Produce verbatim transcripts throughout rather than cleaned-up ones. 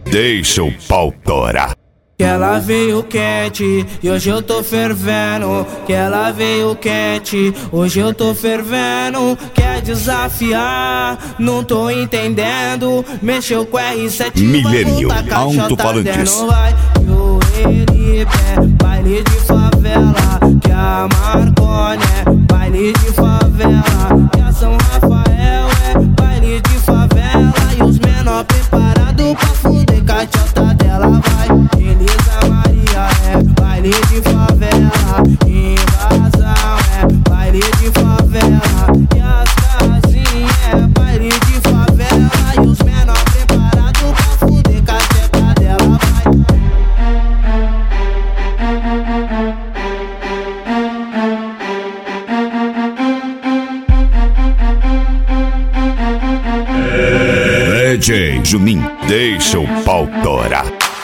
deixa o pau torar. Que ela veio quente e hoje eu tô fervendo. Que ela veio quente, hoje eu tô fervendo. Quer desafiar, não tô entendendo. Mexeu com R sete, Milênio Alto-Falantes. Vai o ele pé, baile de favela. Que a Marconi é baile de favela. Que a São Rafael é baile de favela. E os menor preparados pra fuder com a tchota dela. Vai Elisa Maria é baile de favela. Invasão é baile de favela. E as casinhas é baile de favela. E os menor preparados pra fuder com a tchota dela. D J Juninho, deixa o pau torar.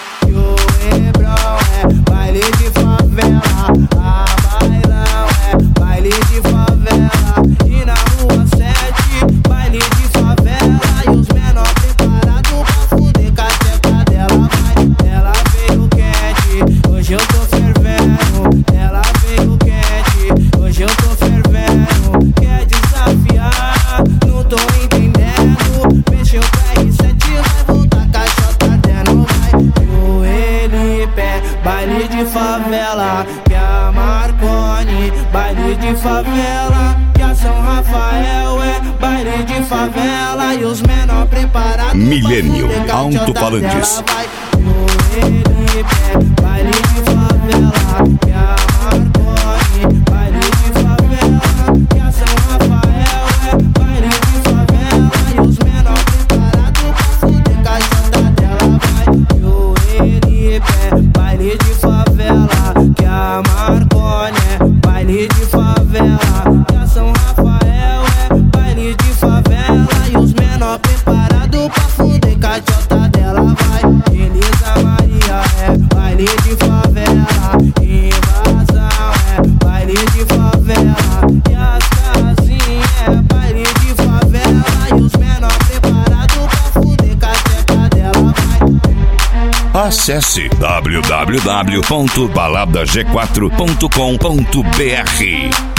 Baile de favela, a bailão é baile de favela. E na rua sete, baile de favela. E os menor preparados pra fuder com a tcheca dela. Vai, ela veio quente, hoje eu tô fervendo. Ela veio quente, hoje eu tô fervendo. Quer desafiar, não tô entendendo. Mexeu com R sete, vai voltar com a chota dela. Vai, o ele pé, baile de favela. Que a Marconi, baile de favela. Que a São Rafael é baile de favela. E os menor preparados. Milênio Alto-Falantes. Vai o ele pé, baile de favela. Que a Marconi, baile de favela. Que a São Rafael é baile de favela. E os menor preparados pra fuder com a chota dela. Vai o ele pé, baile de favela. Que a Marconi é baile de favela. Que a São Rafael é baile de favela. E os menor preparados pra fuder com a chota dela. Vai Elisa Maria é baile de favela. Invasão é baile de favela. E as casinhas é baile de favela. E os menor preparados pra fuder com a tcheca dela. Vai. Acesse w w w ponto balada g quatro ponto com ponto b r.